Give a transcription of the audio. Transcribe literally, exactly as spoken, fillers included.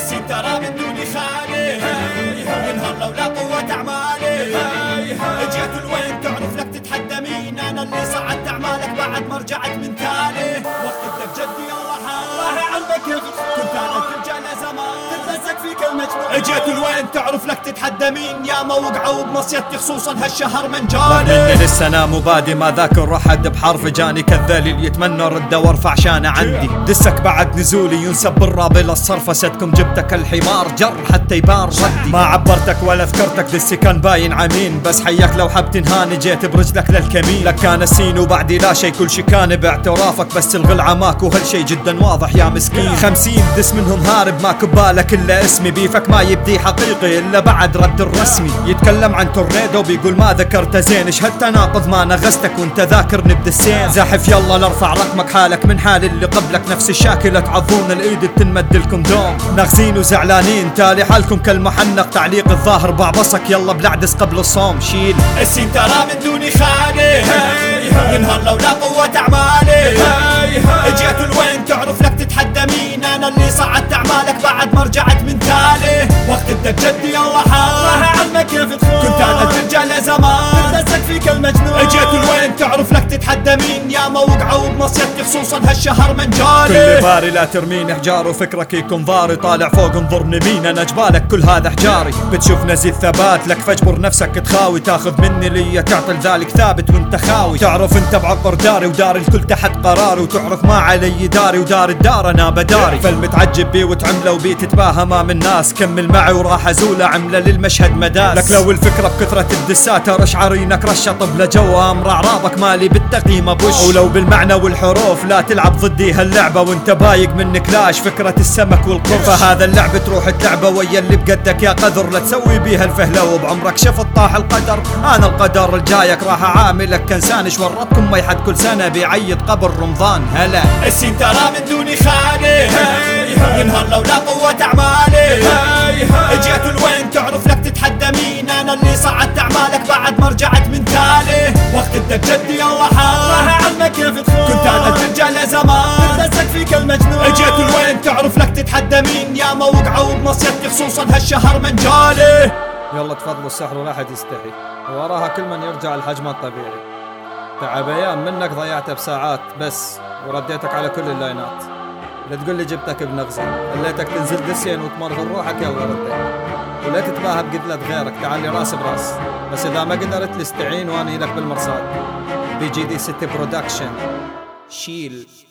السين ترى من دوني خالي ينهار لولا قوة أعمالي. جيت الوين تعرف لك تتحدى مين؟ أنا اللي صعدت أعمالك بعد ما رجعت من تالي. وقتك جدي الله الله علمك يا غفور، كنت أنا ترجع لزمان تتلزق فيك المجنون. جيت الوين تعرف لك تتحدى مين؟ يا ما وقعوا بمصيدتي خصوصا هالشهر من جاني. مني لسه انا مبادي ما ذاكر احد بحرف جاني كالذليل يتمنى رد وارفع شانه عندي. دسك بعد نزولي ينسب بالراب الى الصرفه، ستكم جبتك الحمار جر حتى يبان ردي. ما عبرتك ولا ذكرتك دسي كان باين عمين، بس حياك لو حب تنهاني جيت برجلك للكمين. لك كان السين وبعدي لا شي كل شي كان باعترافك، بس الغلعه ماكو هالشي جدا واضح يا مسكين. خمسين دس منهم هارب ما كبالك الا اسمي، بيفك ما يبدي حقيقي الا بعد رد الرسمي. يتكلم عن تورنيدو بيقول ما ذكرت زين، ايش هالتناقض ما نغزتك وانت ذاكرني بدسين. زاحف يلا لارفع رقمك حالك من حال اللي قبلك، نفس الشاكلة تعضون الايد بتنمد لكم دوم. ناغزين وزعلانين تالي حالكم كالمحنق، تعليق الظاهر بعبصك يلا بلعدس قبل الصوم شيل. السين ترى من دوني خالي ينهار لولا قوة أعمالي. جيت الوين تعرف لك تتحدى مين؟ أنا اللي صعدت أعمالك بعد ما رجعت من تالي. وقتك جدي الله الله علمك كيف تخون، كنت أنا ترجع لزمان تتلزق فيك المجنون. جيت الوين تعرف لك تتحدى مين؟ يا ما وقعوا بمصيدتي خصوصا هالشهر من جاني. كل باري لا ترميني حجار وفكرك يكون ضاري، طالع فوق انظرني مين انا جبالك كل هذا حجاري. بتشوف نزيد ثبات لك فاجبر نفسك تخاوي، تاخذ مني لي تعطل ذلك ثابت وانت خاوي. تعرف انت بعقر داري وداري الكل تحت قراري، وتعرف ما علي داري ودار الدار انا بداري. فالمتعجب بي وتعمله وبي تتباهى امام الناس، كمل معي وراح ازوله عمله للمشهد مداس. لك لو الفكره بكثره الدسات رش عرينك رشه طب لجوا امر اعراضك مالي بالتقييم ابوش. ولو بالمعنى والحروف لا تلعب ضدي هاللعبه وانت بايق من كلاش فكره السمك والقرش. فهذا اللعب تروح تلعبه ويا اللي بقدك يا قدر، لا تسوي بيها الفهله وبعمرك شفت طاح القدر. انا القدر الجايك راح اعاملك كانسان، ايش ورطكم ما يحد كل سنه بيعيد قبل رمضان. هلا السين ترى من دوني خالي ينهار لولا قوة أعمالي. جيت الوين تعرف لك تتحدى مين؟ أنا اللي صعدت أعمالك بعد ما رجعت من تالي. وقتك جدي الله الله علمك كيف تخون، كنت أنا ترجع لزمان تتلزق فيك المجنون. جيت الوين تعرف لك تتحدى مين؟ يا ما وقعوا بمصيدتي خصوصا هالشهر من جالي. يلا تفضلوا السحر ولا حد يستحي، وراها كل من يرجع الحجم الطبيعي. تعب ايام منك ضيعتها بساعات بس، ورديتك على كل اللاينات. لا تقول لي جبتك بنغزة، خليتك تنزل دسين وتمرغ روحك يلا رديت. ولا تتباهى بقتلة غيرك، تعالي راس براس. بس اذا ما قدرت لي استعين واني لك بالمرصاد. بي جي دي ستي برودكشن شيل.